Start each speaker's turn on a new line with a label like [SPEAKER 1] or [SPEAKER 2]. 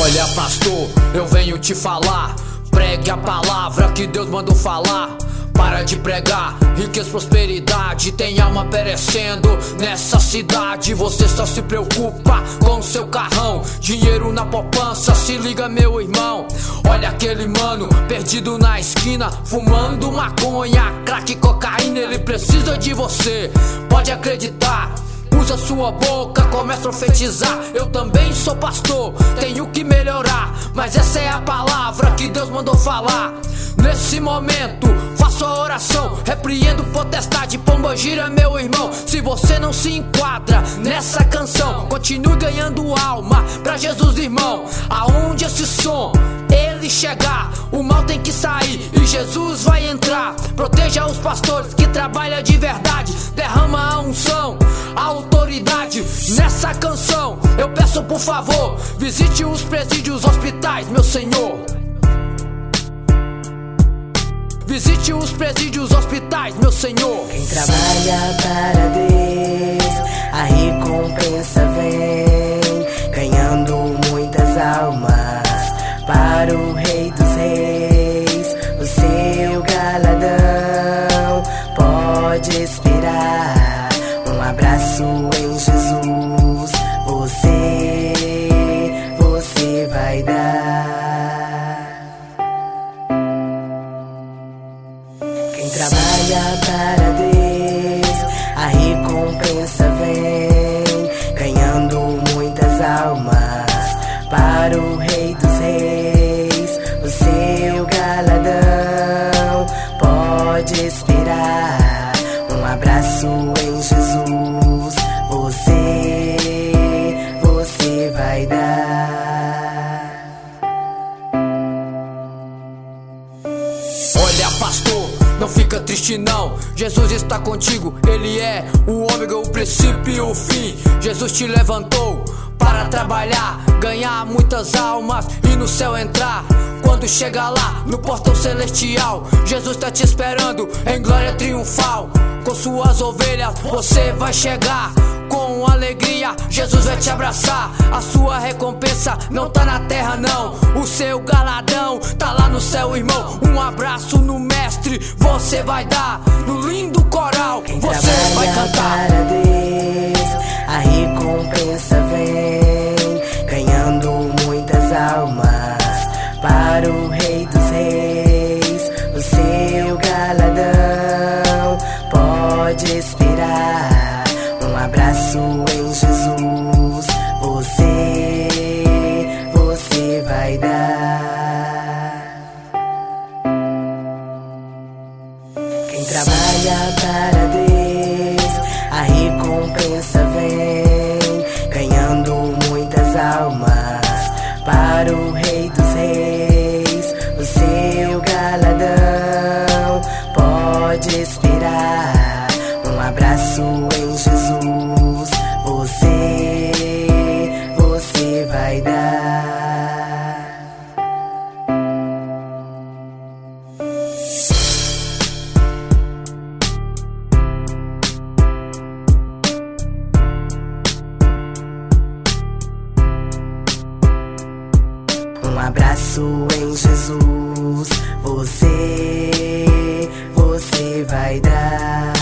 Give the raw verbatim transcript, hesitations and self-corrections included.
[SPEAKER 1] Olha, pastor, eu venho te falar. Pregue a palavra que Deus mandou falar. Para de pregar riqueza, prosperidade. Tem alma perecendo nessa cidade. Você só se preocupa com seu carrão, dinheiro na poupança. Se liga, meu irmão. Olha aquele mano perdido na esquina, fumando maconha, crack, cocaína. Ele precisa de você, pode acreditar. Usa sua boca, começa a profetizar. Eu também sou pastor, tenho que melhorar, mas essa é a palavra que Deus mandou falar. Nesse momento, faço a oração, repreendo potestade, pomba gira, meu irmão. Se você não se enquadra nessa canção, continue ganhando alma pra Jesus, irmão. Aonde esse som ele chegar, o mal tem que sair e Jesus vai entrar. Proteja os pastores que trabalham de verdade. Derrama a unção, a autoridade nessa canção. Eu peço por favor, visite os presídios, hospitais, meu Senhor. Visite os presídios, hospitais, meu Senhor.
[SPEAKER 2] Quem trabalha para Deus, a recompensa vem, ganhando muitas almas para o Rei dos Reis. O seu galadão pode esperar um abraço em Jesus. Você, você vai dar. Quem trabalha para Deus, a recompensa vem, ganhando muitas almas para o Rei dos Reis. O seu galadão pode esperar um abraço em Jesus. Você, você vai dar.
[SPEAKER 1] Olha, pastor, não fica triste não, Jesus está contigo. Ele é o ômega, o princípio e o fim. Jesus te levantou para trabalhar, ganhar muitas almas e no céu entrar. Quando chegar lá no portão celestial, Jesus está te esperando em glória triunfal. Com suas ovelhas você vai chegar com alegria, Jesus vai te abraçar. A sua recompensa não tá na terra não, o seu galadão tá lá no céu, irmão. Um abraço no mestre você vai dar, no lindo coral
[SPEAKER 2] Quem
[SPEAKER 1] você vai cantar.
[SPEAKER 2] Para Deus, a recompensa vem, ganhando muitas almas para o Rei dos Reis. O seu galadão pode esperar um abraço em Jesus. Você, você vai dar. Quem trabalha para Deus, a recompensa vem, ganhando muitas almas para o Rei dos Reis. O seu galadão pode esperar um abraço em Jesus. Você, você vai dar. Um abraço em Jesus. Você, você vai dar.